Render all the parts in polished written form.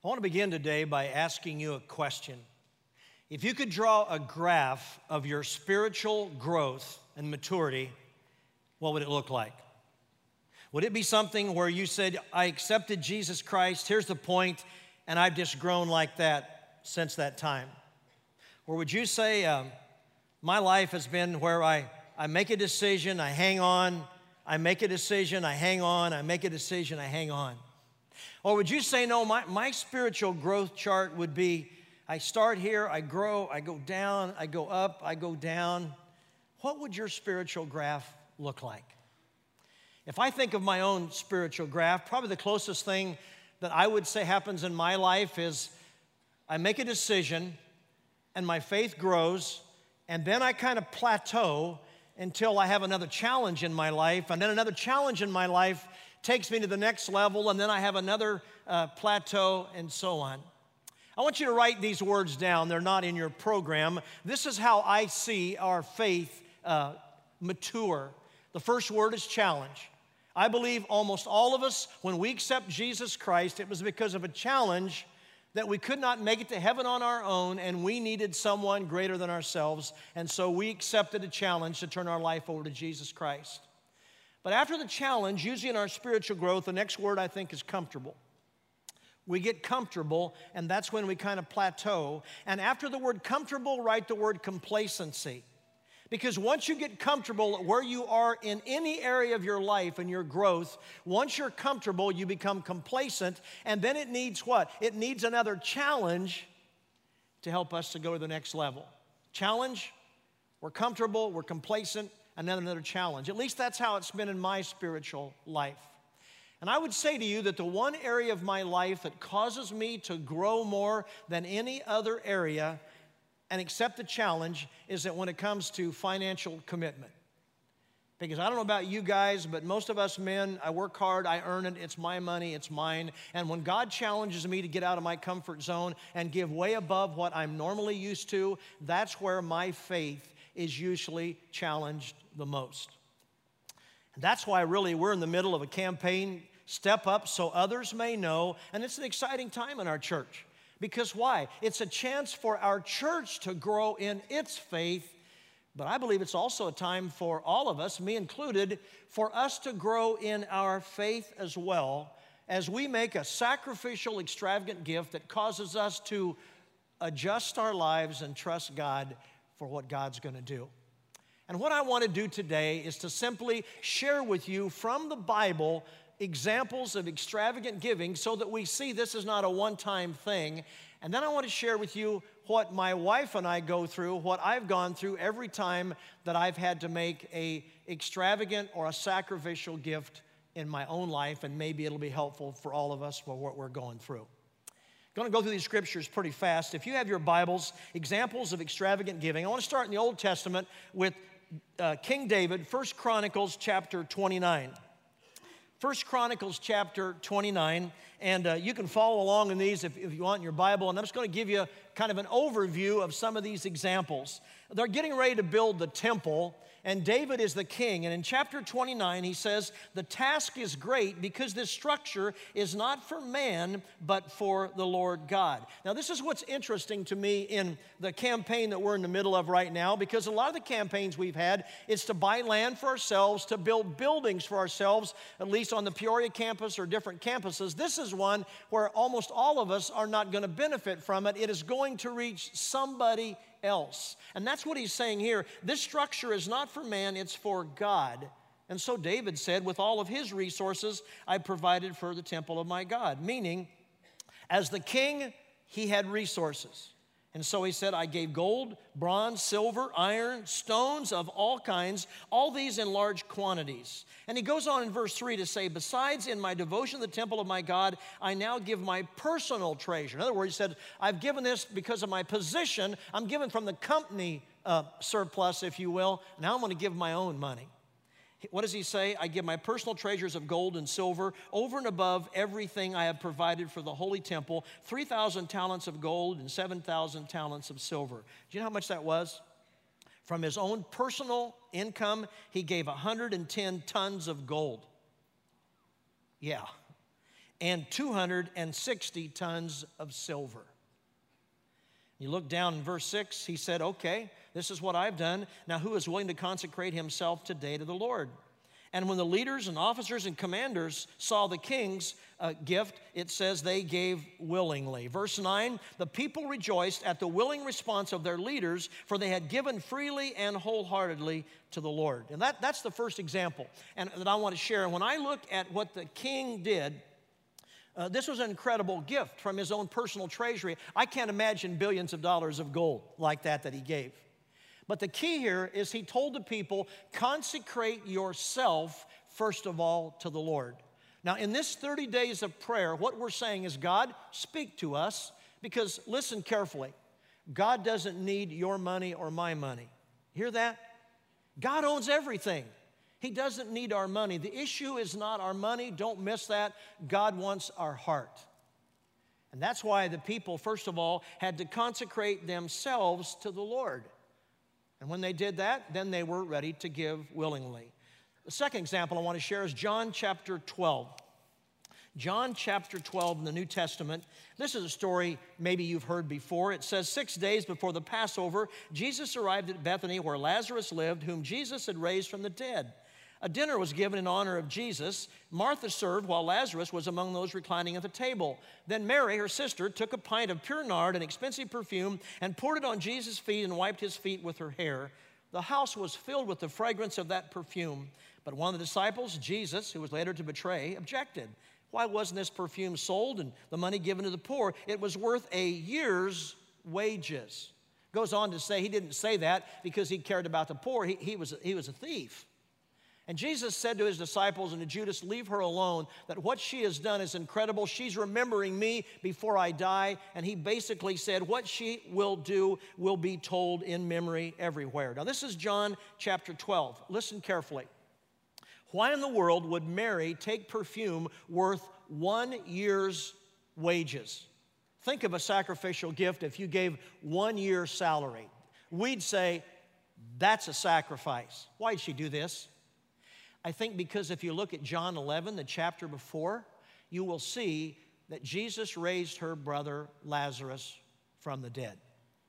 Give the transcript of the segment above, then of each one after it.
I want to begin today by asking you a question. If you could draw a graph of your spiritual growth and maturity, what would it look like? Would it be something where you said, I accepted Jesus Christ, here's the point, and I've just grown like that since that time? Or would you say, my life has been where I make a decision, I hang on, I make a decision, I hang on, I make a decision, I hang on? Or would you say, no, my spiritual growth chart would be, I start here, I grow, I go down, I go up, I go down. What would your spiritual graph look like? If I think of my own spiritual graph, probably the closest thing that I would say happens in my life is I make a decision and my faith grows, and then I kind of plateau until I have another challenge in my life, and then another challenge in my life takes me to the next level, and then I have another plateau, and so on. I want you to write these words down. They're not in your program. This is how I see our faith mature. The first word is challenge. I believe almost all of us, when we accept Jesus Christ, it was because of a challenge that we could not make it to heaven on our own, and we needed someone greater than ourselves, and so we accepted a challenge to turn our life over to Jesus Christ. But after the challenge, usually in our spiritual growth, the next word I think is comfortable. We get comfortable, and that's when we kind of plateau. And after the word comfortable, write the word complacency. Because once you get comfortable where you are in any area of your life and your growth, once you're comfortable, you become complacent, and then it needs what? It needs another challenge to help us to go to the next level. Challenge, we're comfortable, we're complacent, and then another challenge. At least that's how it's been in my spiritual life. And I would say to you that the one area of my life that causes me to grow more than any other area and accept the challenge is that when it comes to financial commitment. Because I don't know about you guys, but most of us men, I work hard, I earn it, it's my money, it's mine. And when God challenges me to get out of my comfort zone and give way above what I'm normally used to, that's where my faith is usually challenged the most. And that's why really we're in the middle of a campaign, Step Up So Others May Know, and it's an exciting time in our church. Because why? It's a chance for our church to grow in its faith, but I believe it's also a time for all of us, me included, for us to grow in our faith as well as we make a sacrificial, extravagant gift that causes us to adjust our lives and trust God for what God's going to do. And what I want to do today is to simply share with you from the Bible examples of extravagant giving so that we see this is not a one-time thing. And then I want to share with you what my wife and I go through, what I've gone through every time that I've had to make an extravagant or a sacrificial gift in my own life, and maybe it'll be helpful for all of us for what we're going through. I'm going to go through these scriptures pretty fast. If you have your Bibles, examples of extravagant giving, I want to start in the Old Testament with King David, 1 Chronicles chapter 29. 1 Chronicles chapter 29, and you can follow along in these if you want in your Bible, and I'm just going to give you kind of an overview of some of these examples. They're getting ready to build the temple, and David is the king, and in chapter 29 he says, the task is great because this structure is not for man, but for the Lord God. Now this is what's interesting to me in the campaign that we're in the middle of right now, because a lot of the campaigns we've had is to buy land for ourselves, to build buildings for ourselves, at least on the Peoria campus or different campuses. This is one where almost all of us are not going to benefit from it. It is going to reach somebody else. And that's what he's saying here. This structure is not for man, it's for God. And so David said, with all of his resources, I provided for the temple of my God. Meaning, as the king, he had resources. And so he said, I gave gold, bronze, silver, iron, stones of all kinds, all these in large quantities. And he goes on in verse 3 to say, besides, in my devotion to the temple of my God, I now give my personal treasure. In other words, he said, I've given this because of my position. I'm given from the company surplus, if you will. Now I'm going to give my own money. What does he say? I give my personal treasures of gold and silver over and above everything I have provided for the holy temple, 3,000 talents of gold and 7,000 talents of silver. Do you know how much that was? From his own personal income, he gave 110 tons of gold. Yeah. and 260 tons of silver. You look down in verse 6, he said, okay, this is what I've done. Now who is willing to consecrate himself today to the Lord? And when the leaders and officers and commanders saw the king's gift, it says they gave willingly. Verse 9, the people rejoiced at the willing response of their leaders, for they had given freely and wholeheartedly to the Lord. And that's the first example and that I want to share. And when I look at what the king did, this was an incredible gift from his own personal treasury. I can't imagine billions of dollars of gold like that he gave. But the key here is he told the people, consecrate yourself, first of all, to the Lord. Now, in this 30 days of prayer, what we're saying is, God, speak to us, because listen carefully. God doesn't need your money or my money. Hear that? God owns everything. He doesn't need our money. The issue is not our money. Don't miss that. God wants our heart. And that's why the people, first of all, had to consecrate themselves to the Lord. And when they did that, then they were ready to give willingly. The second example I want to share is John chapter 12. John chapter 12 in the New Testament. This is a story maybe you've heard before. It says 6 days before the Passover, Jesus arrived at Bethany where Lazarus lived, whom Jesus had raised from the dead. A dinner was given in honor of Jesus. Martha served while Lazarus was among those reclining at the table. Then Mary, her sister, took a pint of pure nard, an expensive perfume, and poured it on Jesus' feet and wiped his feet with her hair. The house was filled with the fragrance of that perfume. But one of the disciples, Jesus, who was later to betray, objected. Why wasn't this perfume sold and the money given to the poor? It was worth a year's wages. Goes on to say he didn't say that because he cared about the poor. He was a thief. And Jesus said to his disciples and to Judas, leave her alone, that what she has done is incredible. She's remembering me before I die. And he basically said what she will do will be told in memory everywhere. Now this is John chapter 12. Listen carefully. Why in the world would Mary take perfume worth 1 year's wages? Think of a sacrificial gift if you gave 1 year's salary. We'd say, that's a sacrifice. Why did she do this? I think because if you look at John 11, the chapter before, you will see that Jesus raised her brother Lazarus from the dead.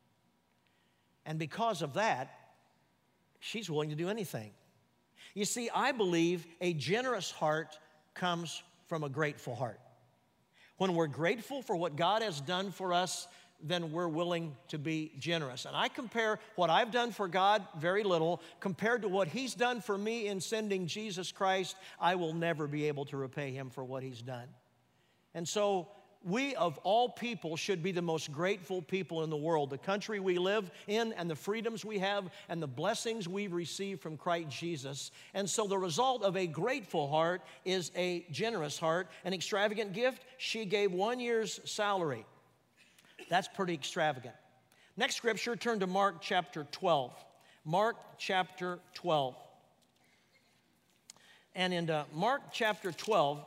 And because of that, she's willing to do anything. You see, I believe a generous heart comes from a grateful heart. When we're grateful for what God has done for us, then we're willing to be generous. And I compare what I've done for God, very little, compared to what He's done for me in sending Jesus Christ. I will never be able to repay Him for what He's done. And so we, of all people, should be the most grateful people in the world. The country we live in and the freedoms we have and the blessings we've received from Christ Jesus. And so the result of a grateful heart is a generous heart. An extravagant gift, she gave 1 year's salary. That's pretty extravagant. Next scripture, turn to Mark chapter 12. Mark chapter 12. And in Mark chapter 12,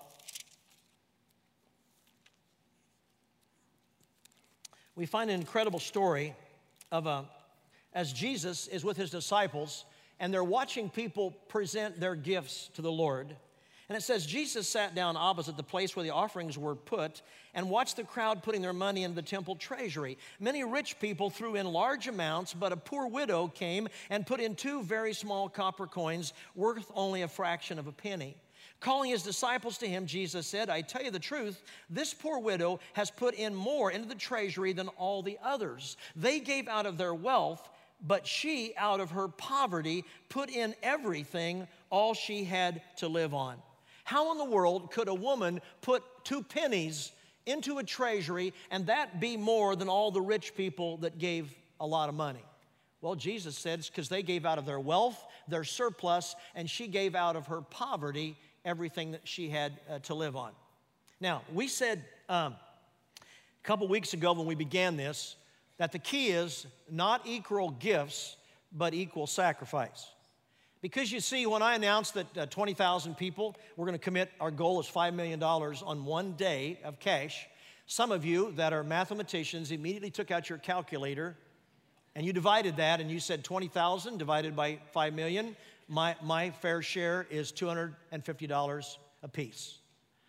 we find an incredible story of as Jesus is with his disciples, and they're watching people present their gifts to the Lord. And it says, Jesus sat down opposite the place where the offerings were put and watched the crowd putting their money into the temple treasury. Many rich people threw in large amounts, but a poor widow came and put in 2 very small copper coins worth only a fraction of a penny. Calling his disciples to him, Jesus said, I tell you the truth, this poor widow has put in more into the treasury than all the others. They gave out of their wealth, but she, out of her poverty, put in everything, all she had to live on. How in the world could a woman put 2 pennies into a treasury and that be more than all the rich people that gave a lot of money? Well, Jesus said it's because they gave out of their wealth, their surplus, and she gave out of her poverty everything that she had to live on. Now, we said a couple weeks ago when we began this that the key is not equal gifts, but equal sacrifice. Because you see, when I announced that 20,000 people were going to commit, our goal is $5 million on one day of cash, some of you that are mathematicians immediately took out your calculator and you divided that and you said 20,000 divided by 5 million. My fair share is $250 a piece.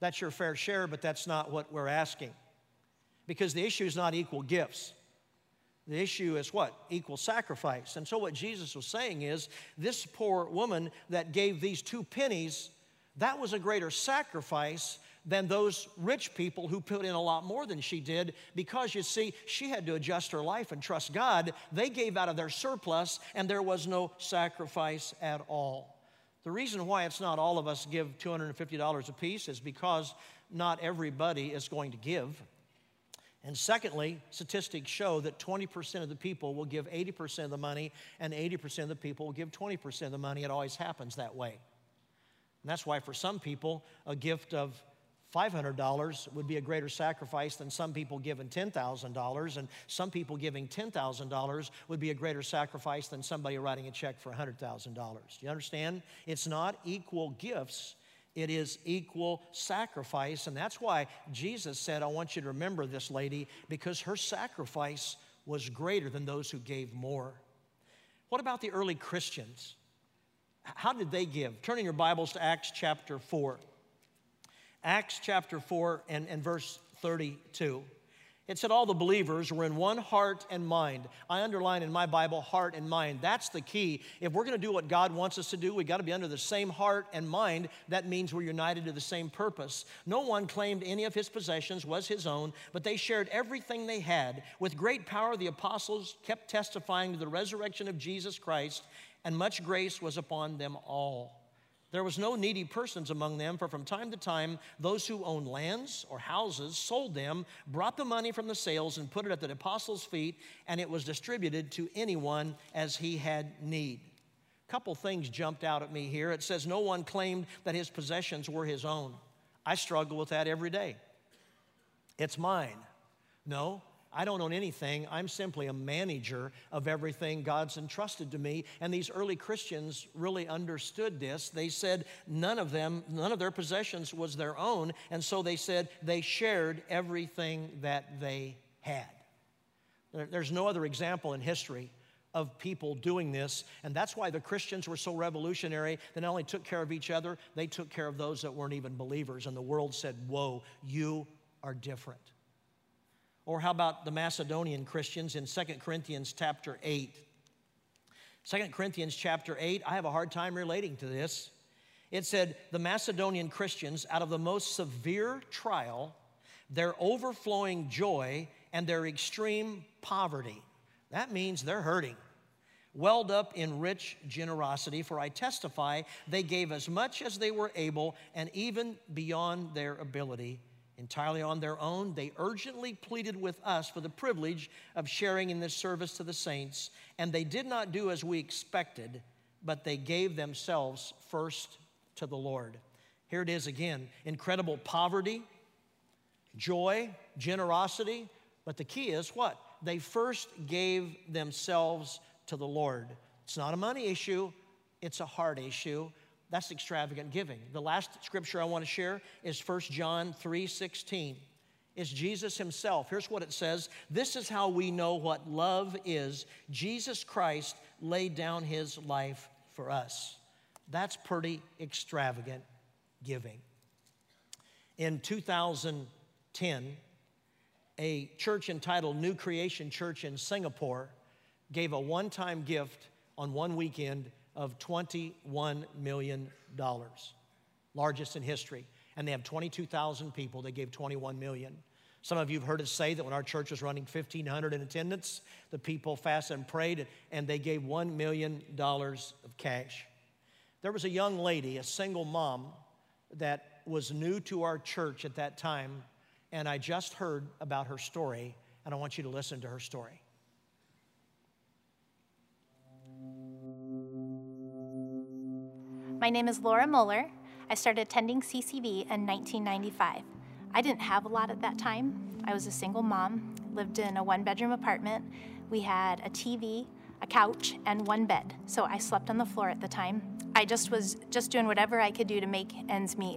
That's your fair share, but that's not what we're asking. Because the issue is not equal gifts. The issue is what? Equal sacrifice. And so what Jesus was saying is, this poor woman that gave these 2 pennies, that was a greater sacrifice than those rich people who put in a lot more than she did, because you see, she had to adjust her life and trust God. They gave out of their surplus, and there was no sacrifice at all. The reason why it's not all of us give $250 apiece is because not everybody is going to give. And secondly, statistics show that 20% of the people will give 80% of the money, and 80% of the people will give 20% of the money. It always happens that way. And that's why for some people, a gift of $500 would be a greater sacrifice than some people giving $10,000, and some people giving $10,000 would be a greater sacrifice than somebody writing a check for $100,000. Do you understand? It's not equal gifts, it is equal sacrifice, and that's why Jesus said, I want you to remember this lady, because her sacrifice was greater than those who gave more. What about the early Christians? How did they give? Turn in your Bibles to Acts chapter 4. Acts chapter 4 and verse 32. It said all the believers were in one heart and mind. I underline in my Bible, heart and mind. That's the key. If we're going to do what God wants us to do, we've got to be under the same heart and mind. That means we're united to the same purpose. No one claimed any of his possessions was his own, but they shared everything they had. With great power, the apostles kept testifying to the resurrection of Jesus Christ, and much grace was upon them all. There was no needy persons among them, for from time to time, those who owned lands or houses sold them, brought the money from the sales, and put it at the apostles' feet, and it was distributed to anyone as he had need. A couple things jumped out at me here. It says no one claimed that his possessions were his own. I struggle with that every day. It's mine. No, I don't own anything. I'm simply a manager of everything God's entrusted to me. And these early Christians really understood this. They said none of their possessions was their own. And so they said they shared everything that they had. There's no other example in history of people doing this. And that's why the Christians were so revolutionary. They not only took care of each other, they took care of those that weren't even believers. And the world said, whoa, you are different. Or how about the Macedonian Christians in 2 Corinthians chapter 8? 2 Corinthians chapter 8, I have a hard time relating to this. It said, the Macedonian Christians, out of the most severe trial, their overflowing joy, and their extreme poverty. That means they're hurting. Welled up in rich generosity, for I testify they gave as much as they were able, and even beyond their ability. Entirely on their own, they urgently pleaded with us for the privilege of sharing in this service to the saints, and they did not do as we expected, but they gave themselves first to the Lord. Here it is again, incredible poverty, joy, generosity, but the key is what? They first gave themselves to the Lord. It's not a money issue, it's a heart issue. That's extravagant giving. The last scripture I want to share is 1 John 3:16. It's Jesus himself. Here's what it says. This is how we know what love is. Jesus Christ laid down his life for us. That's pretty extravagant giving. In 2010, a church entitled New Creation Church in Singapore gave a one-time gift on one weekend of $21 million, largest in history. And they have 22,000 people. They gave $21 million. Some of you have heard us say that when our church was running 1,500 in attendance, the people fasted and prayed, and they gave $1 million of cash. There was a young lady, a single mom, that was new to our church at that time, and I just heard about her story, and I want you to listen to her story. My name is Laura Muller. I started attending CCV in 1995. I didn't have a lot at that time. I was a single mom, lived in a one-bedroom apartment. We had a TV, a couch, and one bed, so I slept on the floor at the time. I was doing whatever I could do to make ends meet.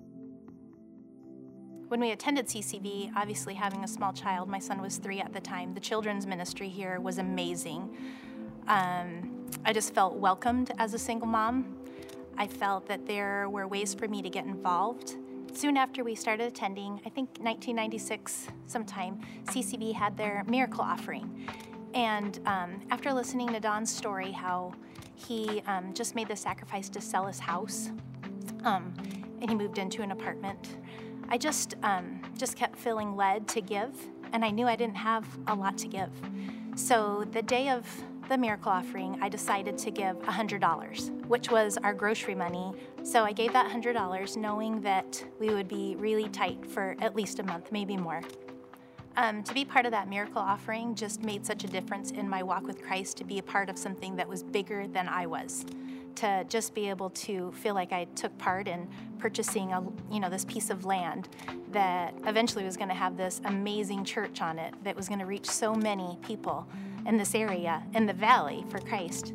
When we attended CCV, obviously having a small child, my son was 3 at the time, the children's ministry here was amazing. I just felt welcomed as a single mom. I felt that there were ways for me to get involved. soon after we started attending, I think 1996 sometime, CCV had their miracle offering. And after listening to Don's story, how he just made the sacrifice to sell his house, and he moved into an apartment, I just kept feeling led to give, and I knew I didn't have a lot to give. So the day of the miracle offering, I decided to give $100, which was our grocery money. So I gave that $100 knowing that we would be really tight for at least a month, maybe more. To be part of that miracle offering just made such a difference in my walk with Christ, to be a part of something that was bigger than I was, to just be able to feel like I took part in purchasing this piece of land that eventually was going to have this amazing church on it that was going to reach so many people in this area, in the valley, for Christ.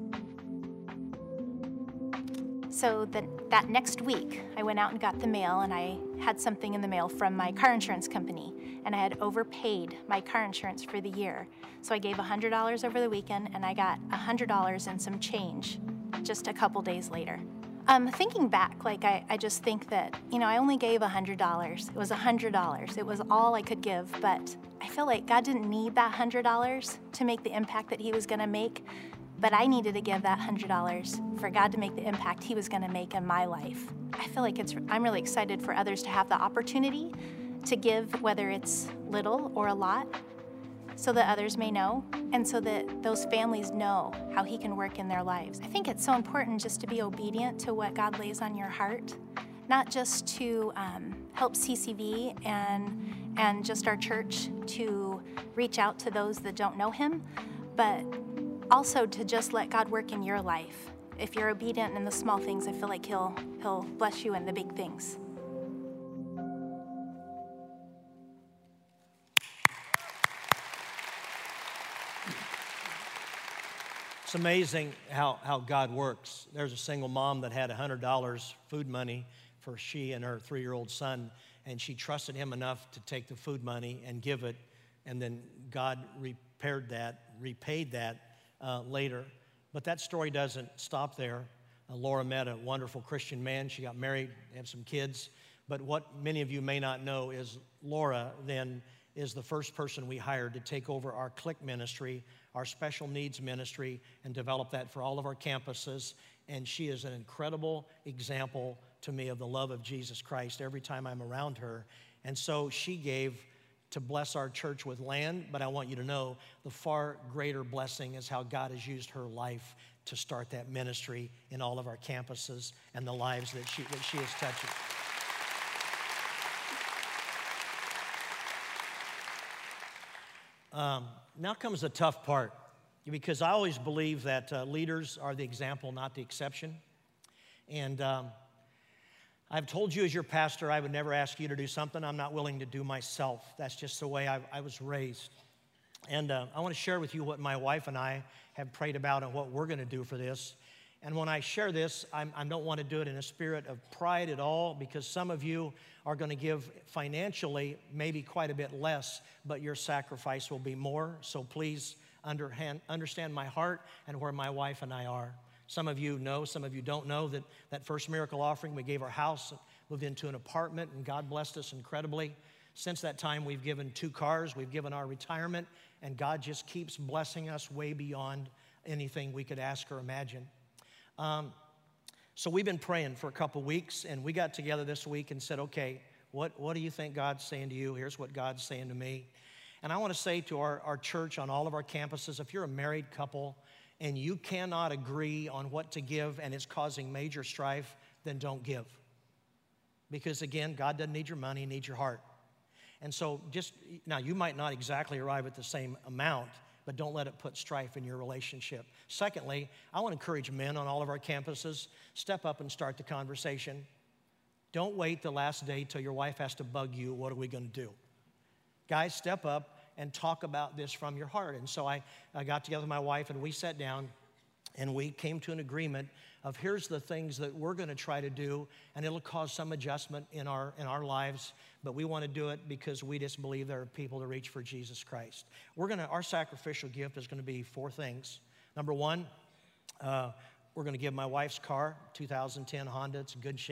So that next week, I went out and got the mail, and I had something in the mail from my car insurance company, and I had overpaid my car insurance for the year. So I gave $100 over the weekend, and I got $100 and some change just a couple days later. Thinking back, I just think that, I only gave $100. It was $100. It was all I could give, but I feel like God didn't need that $100 to make the impact that he was going to make, but I needed to give that $100 for God to make the impact he was going to make in my life. I feel like I'm really excited for others to have the opportunity to give, whether it's little or a lot, so that others may know, and so that those families know how he can work in their lives. I think it's so important just to be obedient to what God lays on your heart, not just to help CCV and just our church to reach out to those that don't know him, but also to just let God work in your life. If you're obedient in the small things, I feel like he'll bless you in the big things. It's amazing how God works. There's a single mom that had $100 food money for she and her 3-year-old son, and she trusted him enough to take the food money and give it, and then God repaid that later. But that story doesn't stop there. Laura met a wonderful Christian man. She got married, have some kids. But what many of you may not know is Laura then is the first person we hired to take over our Click ministry, our special needs ministry, and develop that for all of our campuses. And she is an incredible example to me of the love of Jesus Christ every time I'm around her. And so she gave to bless our church with land, but I want you to know the far greater blessing is how God has used her life to start that ministry in all of our campuses and the lives that she is touching. Now comes the tough part, because I always believe that leaders are the example, not the exception. And I've told you as your pastor, I would never ask you to do something I'm not willing to do myself. That's just the way I was raised. And I want to share with you what my wife and I have prayed about and what we're going to do for this. And when I share this, I don't want to do it in a spirit of pride at all, because some of you are going to give financially maybe quite a bit less, but your sacrifice will be more. So please understand my heart and where my wife and I are. Some of you know, some of you don't know that first miracle offering, we gave our house, moved into an apartment, and God blessed us incredibly. Since that time, we've given 2 cars, we've given our retirement, and God just keeps blessing us way beyond anything we could ask or imagine. So we've been praying for a couple weeks, and we got together this week and said, okay, what do you think God's saying to you? Here's what God's saying to me. And I want to say to our church on all of our campuses, if you're a married couple and you cannot agree on what to give and it's causing major strife, then don't give. Because again, God doesn't need your money, he needs your heart. And so now you might not exactly arrive at the same amount, but don't let it put strife in your relationship. Secondly, I want to encourage men on all of our campuses, step up and start the conversation. Don't wait the last day till your wife has to bug you, what are we going to do? Guys, step up and talk about this from your heart. And so I got together with my wife and we sat down and we came to an agreement of here's the things that we're going to try to do, and it'll cause some adjustment in our lives, but we want to do it because we just believe there are people to reach for Jesus Christ. Our sacrificial gift is going to be 4 things. Number 1, we're going to give my wife's car, 2010 Honda. It's in good shape.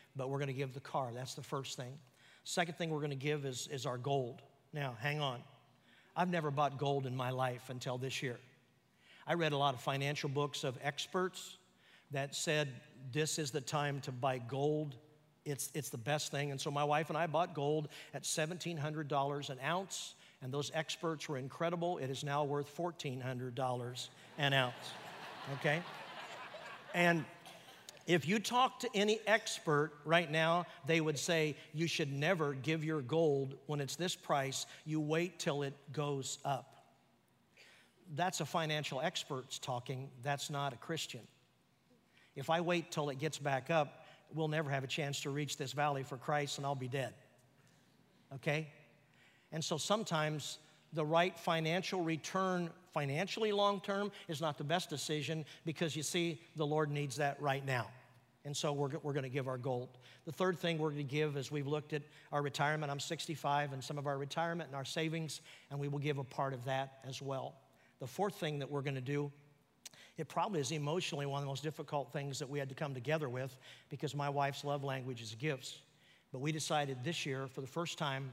but we're going to give the car. That's the first thing. Second thing we're going to give is our gold. Now, hang on. I've never bought gold in my life until this year. I read a lot of financial books of experts that said this is the time to buy gold. It's the best thing. And so my wife and I bought gold at $1,700 an ounce, and those experts were incredible. It is now worth $1,400 an ounce, okay? And if you talk to any expert right now, they would say you should never give your gold when it's this price. You wait till it goes up. That's a financial expert's talking. That's not a Christian. If I wait till it gets back up, we'll never have a chance to reach this valley for Christ, and I'll be dead. Okay? And so sometimes the right financial return, financially long term, is not the best decision because you see, the Lord needs that right now. And so we're going to give our gold. The third thing we're going to give is we've looked at our retirement. I'm 65, and some of our retirement and our savings, and we will give a part of that as well. The fourth thing that we're going to do, it probably is emotionally one of the most difficult things that we had to come together with because my wife's love language is gifts. But we decided this year, for the first time,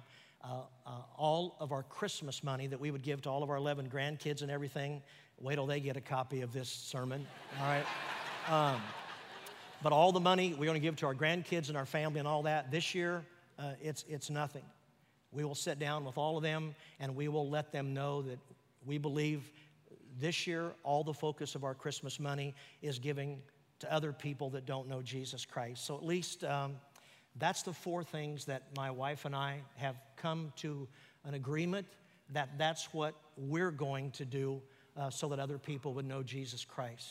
all of our Christmas money that we would give to all of our 11 grandkids and everything, wait till they get a copy of this sermon, all right? But all the money we're going to give to our grandkids and our family and all that, this year, it's nothing. We will sit down with all of them, and we will let them know that we believe this year all the focus of our Christmas money is giving to other people that don't know Jesus Christ. So at least that's the four things that my wife and I have come to an agreement that that's what we're going to do so that other people would know Jesus Christ.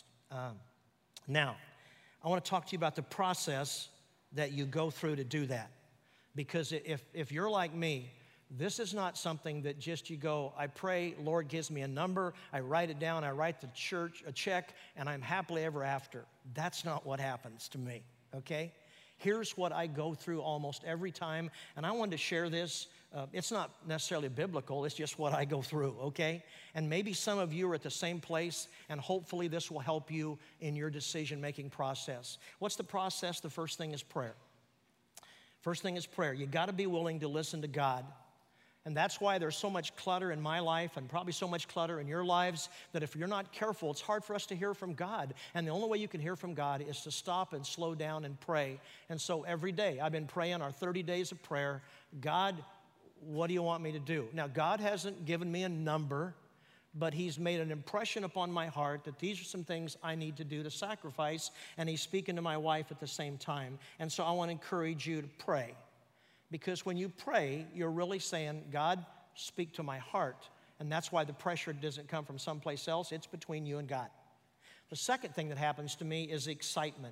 Now, I want to talk to you about the process that you go through to do that. Because if you're like me, this is not something that just you go, I pray, Lord gives me a number, I write it down, I write the church a check, and I'm happily ever after. That's not what happens to me, okay? Here's what I go through almost every time, and I wanted to share this. It's not necessarily biblical, it's just what I go through, okay? And maybe some of you are at the same place, and hopefully this will help you in your decision-making process. What's the process? The first thing is prayer. First thing is prayer. You got to be willing to listen to God. And that's why there's so much clutter in my life and probably so much clutter in your lives that if you're not careful, it's hard for us to hear from God. And the only way you can hear from God is to stop and slow down and pray. And so every day, I've been praying our 30 days of prayer. God, what do you want me to do? Now, God hasn't given me a number, but He's made an impression upon my heart that these are some things I need to do to sacrifice, and He's speaking to my wife at the same time. And so I want to encourage you to pray. Because when you pray, you're really saying, God, speak to my heart. And that's why the pressure doesn't come from someplace else. It's between you and God. The second thing that happens to me is excitement.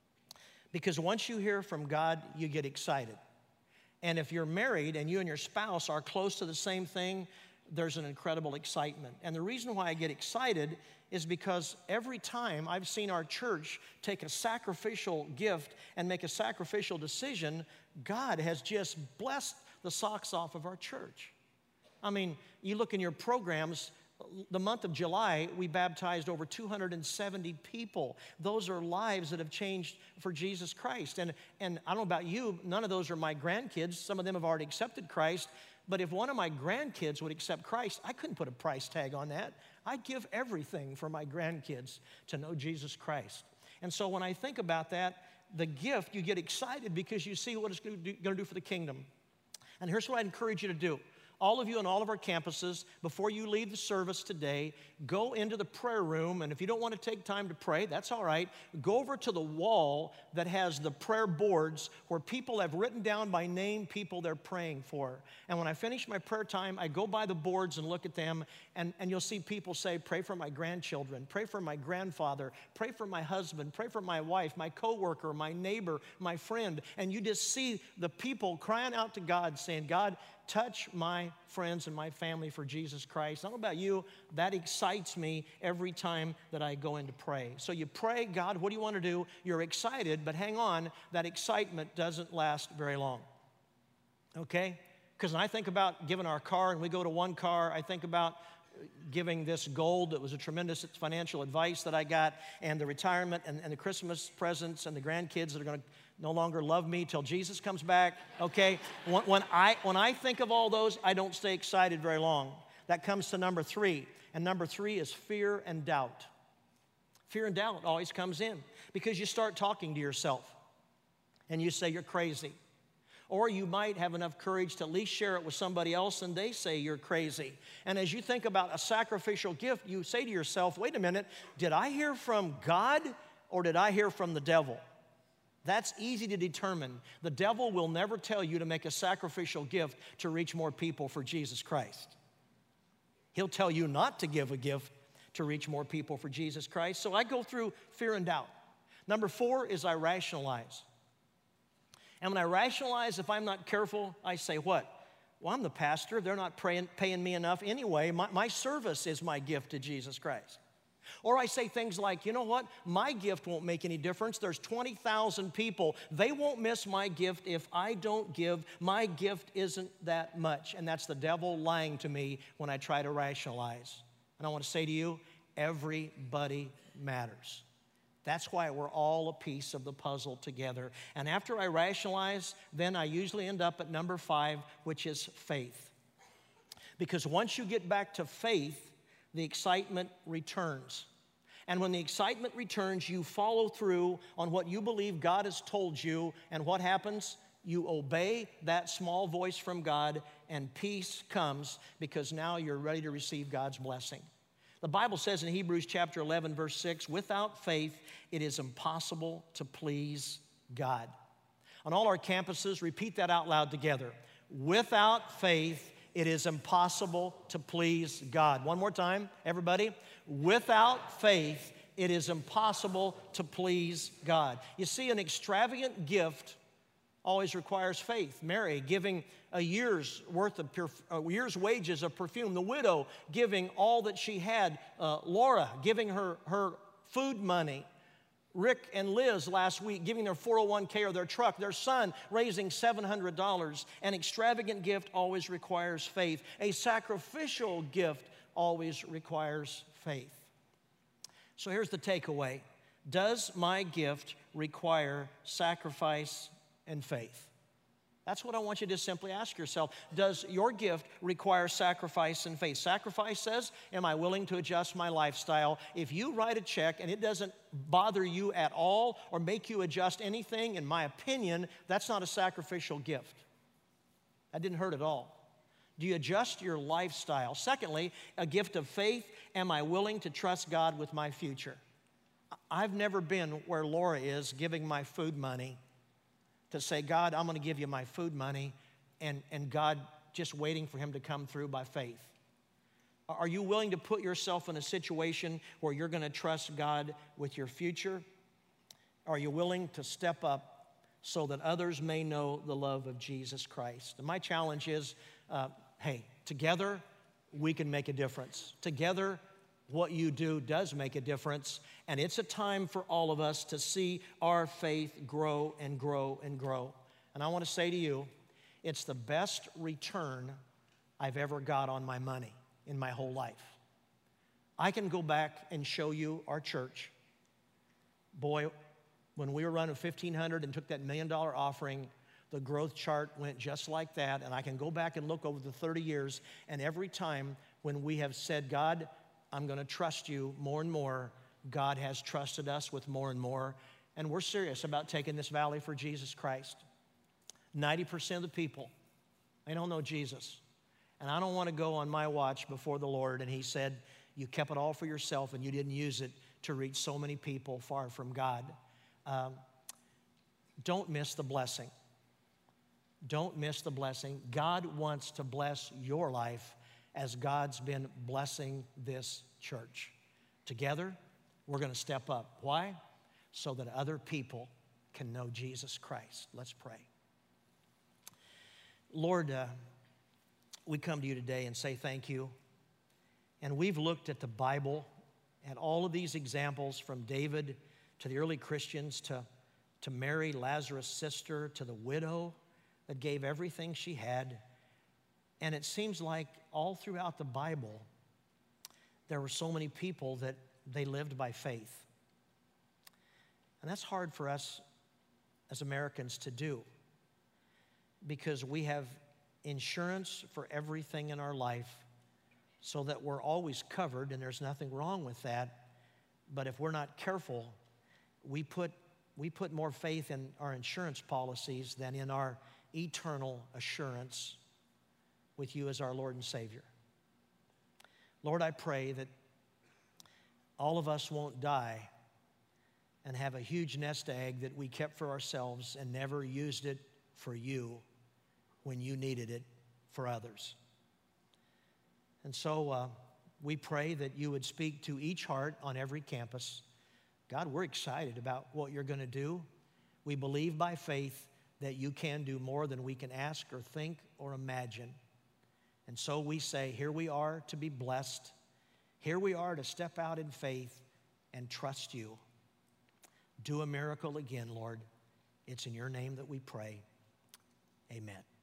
Because once you hear from God, you get excited. And if you're married and you and your spouse are close to the same thing, there's an incredible excitement. And the reason why I get excited is because every time I've seen our church take a sacrificial gift and make a sacrificial decision, God has just blessed the socks off of our church. I mean, you look in your programs, the month of July, we baptized over 270 people. Those are lives that have changed for Jesus Christ. And I don't know about you, none of those are my grandkids. Some of them have already accepted Christ. But if one of my grandkids would accept Christ, I couldn't put a price tag on that. I'd give everything for my grandkids to know Jesus Christ. And so when I think about that, the gift, you get excited because you see what it's going to do for the kingdom. And here's what I encourage you to do. All of you on all of our campuses, before you leave the service today, go into the prayer room, and if you don't want to take time to pray, that's all right. Go over to the wall that has the prayer boards where people have written down by name people they're praying for. And when I finish my prayer time, I go by the boards and look at them, and you'll see people say, pray for my grandchildren, pray for my grandfather, pray for my husband, pray for my wife, my coworker, my neighbor, my friend. And you just see the people crying out to God, saying, God, touch my friends and my family for Jesus Christ. I don't know about you, that excites me every time that I go in to pray. So you pray, God, what do you want to do? You're excited, but hang on, that excitement doesn't last very long. Okay? Because when I think about giving our car and we go to one car, I think about giving this gold that was a tremendous financial advice that I got, and the retirement and the Christmas presents and the grandkids that are going to no longer love me till Jesus comes back, okay? When I think of all those, I don't stay excited very long. That comes to number 3. And number 3 is fear and doubt. Fear and doubt always comes in because you start talking to yourself and you say you're crazy. Or you might have enough courage to at least share it with somebody else and they say you're crazy. And as you think about a sacrificial gift, you say to yourself, wait a minute, did I hear from God or did I hear from the devil? That's easy to determine. The devil will never tell you to make a sacrificial gift to reach more people for Jesus Christ. He'll tell you not to give a gift to reach more people for Jesus Christ. So I go through fear and doubt. Number 4 is I rationalize. And when I rationalize, if I'm not careful, I say what? Well, I'm the pastor. They're not paying me enough anyway. My service is my gift to Jesus Christ. Or I say things like, you know what? My gift won't make any difference. There's 20,000 people. They won't miss my gift if I don't give. My gift isn't that much. And that's the devil lying to me when I try to rationalize. And I want to say to you, everybody matters. That's why we're all a piece of the puzzle together. And after I rationalize, then I usually end up at number 5, which is faith. Because once you get back to faith, the excitement returns. And when the excitement returns, you follow through on what you believe God has told you. And what happens? You obey that small voice from God, and peace comes because now you're ready to receive God's blessing. The Bible says in Hebrews chapter 11, verse 6, without faith, it is impossible to please God. On all our campuses, repeat that out loud together. Without faith, it is impossible to please God. One more time, everybody. Without faith, it is impossible to please God. You see, an extravagant gift always requires faith. Mary giving a year's worth of year's wages of perfume. The widow giving all that she had. Laura giving her food money. Rick and Liz last week giving their 401k or their truck. Their son raising $700. An extravagant gift always requires faith. A sacrificial gift always requires faith. So here's the takeaway. Does my gift require sacrifice and faith? That's what I want you to simply ask yourself. Does your gift require sacrifice and faith? Sacrifice says, am I willing to adjust my lifestyle? If you write a check and it doesn't bother you at all or make you adjust anything, in my opinion, that's not a sacrificial gift. That didn't hurt at all. Do you adjust your lifestyle? Secondly, a gift of faith, am I willing to trust God with my future? I've never been where Laura is giving my food money to say, God, I'm going to give you my food money, and God just waiting for him to come through by faith. Are you willing to put yourself in a situation where you're going to trust God with your future? Are you willing to step up so that others may know the love of Jesus Christ? And my challenge is, hey, together we can make a difference. Together, what you do does make a difference, and it's a time for all of us to see our faith grow and grow and grow. And I want to say to you, it's the best return I've ever got on my money in my whole life. I can go back and show you our church. Boy, when we were running 1,500 and took that $1 million offering, the growth chart went just like that, and I can go back and look over the 30 years, and every time when we have said, God, I'm going to trust you more and more, God has trusted us with more and more, and we're serious about taking this valley for Jesus Christ. 90% of the people, they don't know Jesus, and I don't want to go on my watch before the Lord, and he said, you kept it all for yourself and you didn't use it to reach so many people far from God. Don't miss the blessing. Don't miss the blessing. God wants to bless your life as God's been blessing this church. Together, we're going to step up. Why? So that other people can know Jesus Christ. Let's pray. Lord, we come to you today and say thank you. And we've looked at the Bible, at all of these examples from David to the early Christians, to Mary, Lazarus' sister, to the widow that gave everything she had. And it seems like all throughout the Bible, there were so many people that they lived by faith. And that's hard for us as Americans to do, because we have insurance for everything in our life so that we're always covered, and there's nothing wrong with that. But if we're not careful, we put more faith in our insurance policies than in our eternal assurance with you as our Lord and Savior. Lord, I pray that all of us won't die and have a huge nest egg that we kept for ourselves and never used it for you when you needed it for others. And so we pray that you would speak to each heart on every campus. God, we're excited about what you're going to do. We believe by faith that you can do more than we can ask or think or imagine. And so we say, here we are to be blessed. Here we are to step out in faith and trust you. Do a miracle again, Lord. It's in your name that we pray. Amen.